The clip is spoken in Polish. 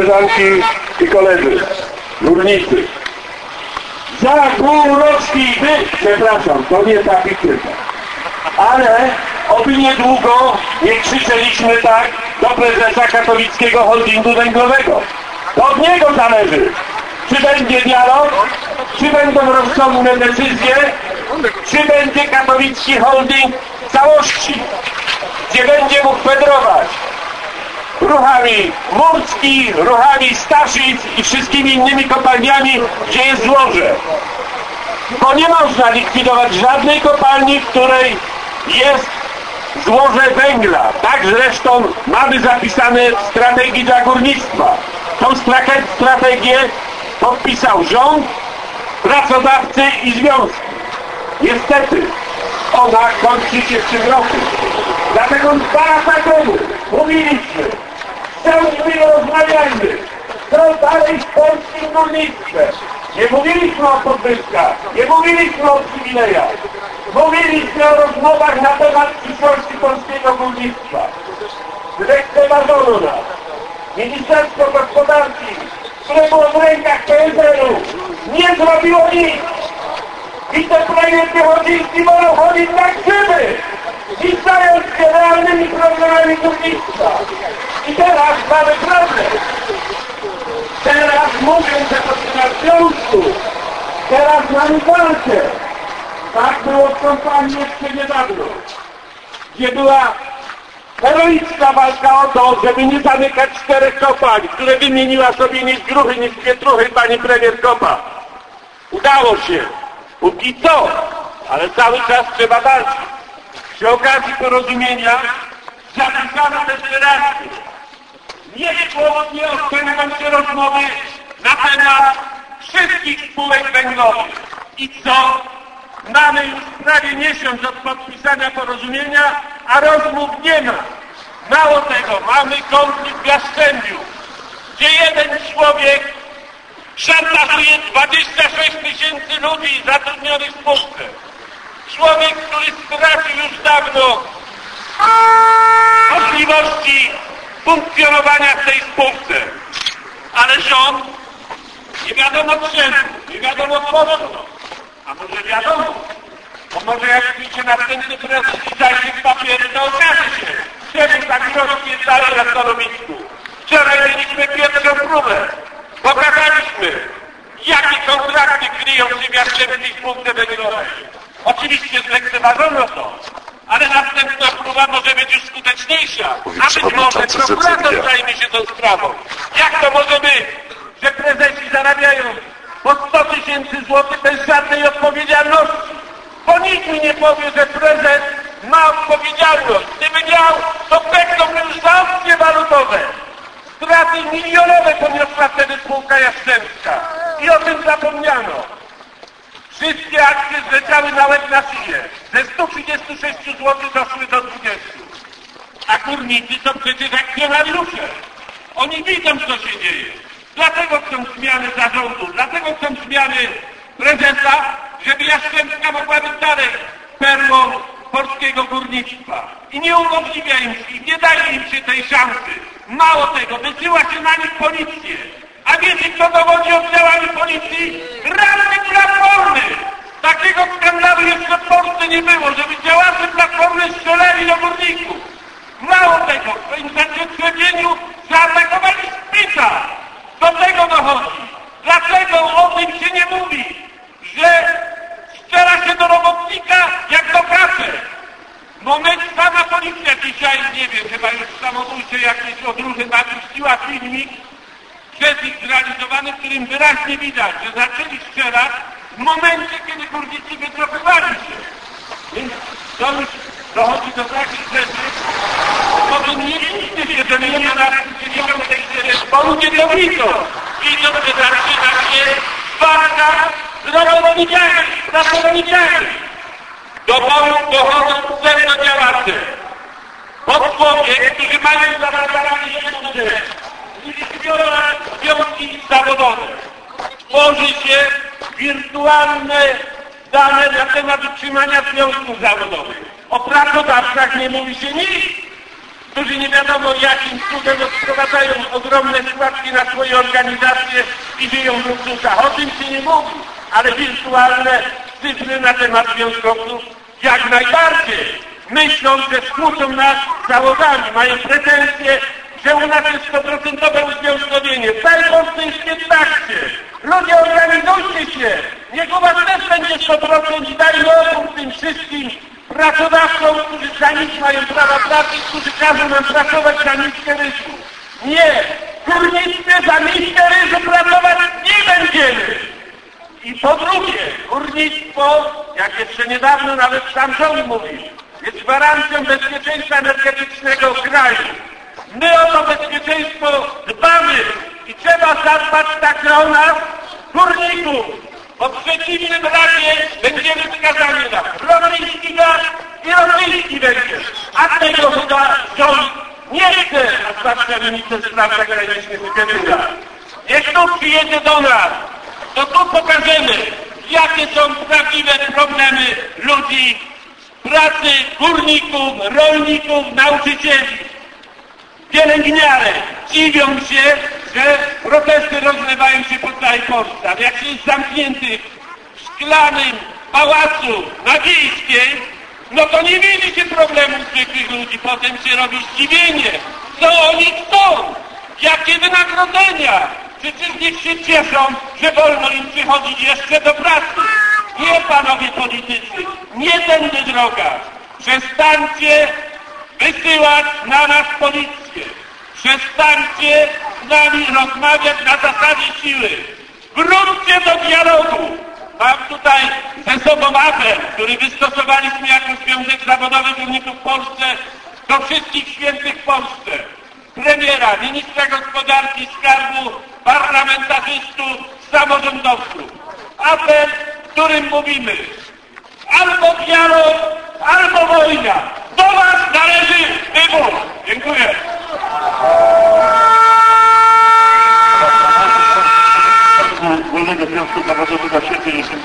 koleżanki i koledzy, górnicy. Za półroczki przepraszam, to nie ta pikrzyka. Ale oby niedługo nie krzyczeliśmy tak do prezesa Katowickiego Holdingu Węglowego. To od niego zależy, czy będzie dialog, czy będą rozsądne decyzje, czy będzie katowicki holding w całości, gdzie będzie mógł federować ruchami Murski, ruchami Staszic i wszystkimi innymi kopalniami, gdzie jest złoże. Bo nie można likwidować żadnej kopalni, w której jest złoże węgla. Tak zresztą mamy zapisane w strategii dla górnictwa. Tą strategię podpisał rząd, pracodawcy i związki. Niestety ona kończy się w tym roku. Dlatego 2 lata temu mówiliśmy, siądźmy i rozmawiajmy, co dalej z polskim górnictwem. Nie mówiliśmy o podwyżkach, nie mówiliśmy o przywilejach. Mówiliśmy o rozmowach na temat przyszłości polskiego górnictwa. Zlekceważono nas. Ministerstwo Gospodarki, które było w rękach PSL-u, nie zrobiło nic. Wicepremier Piechodziński wolał chodzić na grzyby, nie zająć się realnymi problemami górnictwa. I teraz mamy problem. Teraz mówią, że to na związku. Teraz mamy walkę. Tak było w kompanii jeszcze niedawno, gdzie była heroicka walka o to, żeby nie zamykać 4 kopalń, które wymieniła sobie nie Gruchy, nie Pietruchy pani premier Kopa. Udało się. Póki co, ale cały czas trzeba walczyć. Przy okazji porozumienia zapisano deklarację. Nie odpędzą się rozmowy na temat wszystkich spółek węglowych. I co? Mamy już prawie miesiąc od podpisania porozumienia, a rozmów nie ma. Mało tego, mamy konflikt w Jastrzębiu, gdzie jeden człowiek szantażuje 26 000 ludzi zatrudnionych w spółce. Człowiek, który stracił już dawno możliwości funkcjonowania w tej spółce. Ale rząd, nie wiadomo czemu, nie wiadomo po co, a może wiadomo, bo może jak widzicie następny prezes i zajdzie w papiery, to okaże się, czemu tak rozpierdala na stanowisku. Wczoraj mieliśmy pierwszą próbę. Pokazaliśmy, jakie kontrakty kryją się w Jastrzębskiej spółce węglowej. Oczywiście zlekceważono to, ale następna próba może być już skuteczniejsza. A być może prokurator zajmie się tą sprawą. Jak to może być, że prezesi zarabiają po 100 000 złotych bez żadnej odpowiedzialności? Bo nikt mi nie powie, że prezes ma odpowiedzialność. Gdyby miał, to peknąłby już za opcje walutowe. Straty milionowe poniosła wtedy spółka Jastrzębska. I o tym zapomniano. Wszystkie akcje zleciały na łeb na szyję. Ze 136 zł doszły do 20. A górnicy to przecież akcjonariusze. Oni widzą, co się dzieje. Dlatego chcą zmiany zarządu, dlatego chcą zmiany prezesa, żeby Jastrzębska mogła być dalej perłą polskiego górnictwa. I nie umożliwia im się, nie daje im się tej szansy. Mało tego, wysyła się na nich policję. A wiecie, kto dowodzi oddziałami policji? Radny Platformy! Takiego skandalu jeszcze w Polsce nie było, żeby działacze Platformy strzelali do górników. Mało tego, w swoim zacietrzewieniu zaatakowali szpital. Do tego dochodzi. Dlaczego o tym się nie mówi? Że strzela się do robotnika jak do kaszy. Moment, sama policja dzisiaj, nie wiem, chyba już samobójcze jakieś odruchy napuściła filmik przez ich zrealizowany, w którym wyraźnie widać, że zaczęli strzelać w momencie, kiedy górnicy wycofywali się. Więc to już dochodzi do takich rzeczy, bo nie widzicie się, że nie ma na bo ludzie to widzą. Widzą, że zaczyna się walka z robotnikami, z pracownikami. Do boju dochodzą pseudodziałacze. Posłowie, którzy mają zaradami jedną rzecz. Likwidować związki zawodowe. Tworzy się wirtualne dane na temat utrzymania związków zawodowych. O pracodawcach nie mówi się nic. którzy nie wiadomo jakim cudem odprowadzają ogromne składki na swoje organizacje i żyją w luksusach. O tym się nie mówi, ale wirtualne cyfry na temat związkowców jak najbardziej. Myślą, że skłócą nas załogami, mają pretensje, że u nas jest 100% uzwiązkowienie. W całej Polsce jest 15. Ludzie, organizujcie się. Niech u was też będzie 100% i dajmy opór tym wszystkim pracodawcom, którzy za nic mają prawa pracy, którzy każą nam pracować za niskie ryżu. Nie! Górnictwie za niskie ryżu pracować nie będziemy! I po drugie, górnictwo, jak jeszcze niedawno nawet sam rząd mówił, jest gwarancją bezpieczeństwa energetycznego kraju. My o to bezpieczeństwo dbamy i trzeba zadbać także o nas, górników. Bo w przeciwnym razie będziemy skazani na rosyjski gaz i rosyjski węgiel. A tego chyba rząd nie chce, a zwłaszcza minister spraw zagranicznych Schetyna. Niech tu przyjedzie do nas, to tu pokażemy, jakie są prawdziwe problemy ludzi, pracy, górników, rolników, nauczycieli. Pielęgniarek dziwią się, że protesty rozlewają się po całej Polsce. Ale jak się jest zamknięty w szklanym pałacu na Wiejskiej, no to nie widzi się problemu zwykłych ludzi. Potem się robi zdziwienie. Co oni chcą? Jakie wynagrodzenia? Przecież niech się cieszą, że wolno im przychodzić jeszcze do pracy. Nie, panowie politycy, nie tędy droga. Przestańcie wysyłać na nas policję. Przestańcie z nami rozmawiać na zasadzie siły. Wróćcie do dialogu. Mam tutaj ze sobą apel, który wystosowaliśmy jako Związek Zawodowy Górników w Polsce do wszystkich świętych w Polsce. Premiera, ministra gospodarki, skarbu, parlamentarzystów, samorządowców. Apel, w którym mówimy: albo dialog, albo wojna. Do was należy wybór. Dziękuję. Wolnego Związku Zawodowego Świętej